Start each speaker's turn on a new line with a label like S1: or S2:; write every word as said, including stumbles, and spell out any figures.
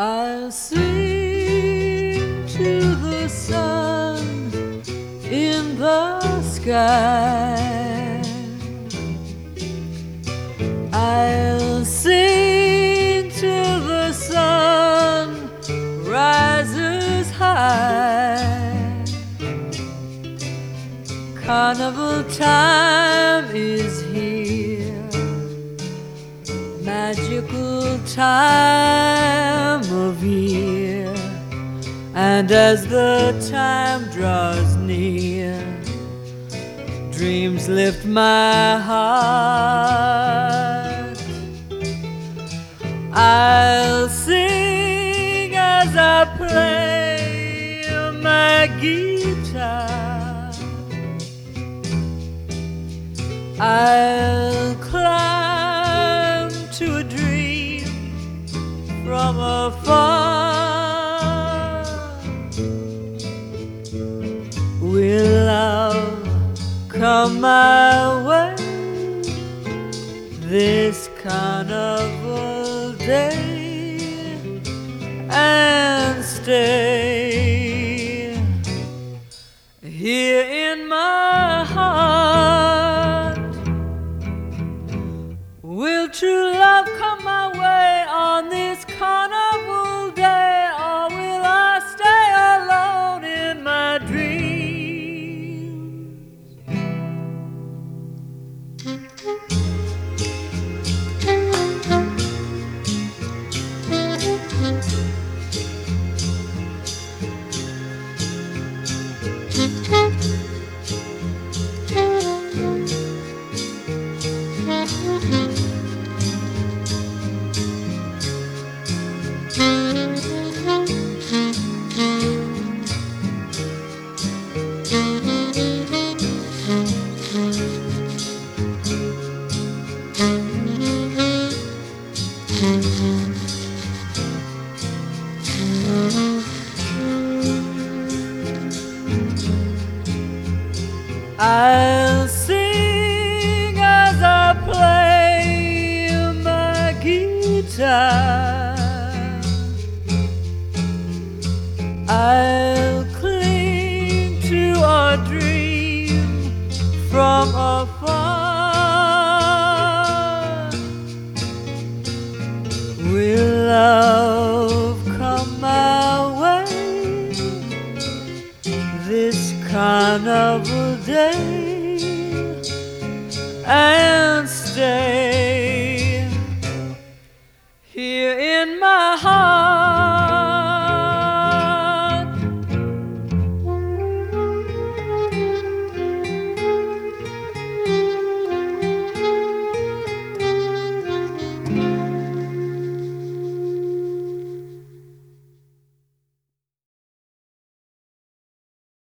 S1: I'll sing to the sun in the sky. I'll sing till the sun rises high. Carnival time is here, magical time of year. And as the time draws near, dreams lift my heart. I'll sing as I play my guitar. I'll climb to a dream from afar. Will love come my way this carnival day and stay here in my heart? Will true love come my way on this carnival day, or will I stay alone in my dreams? I'll sing as I play my guitar. I'll cling to a dream from afar. Will love come my way this carnival day and stay here in my heart?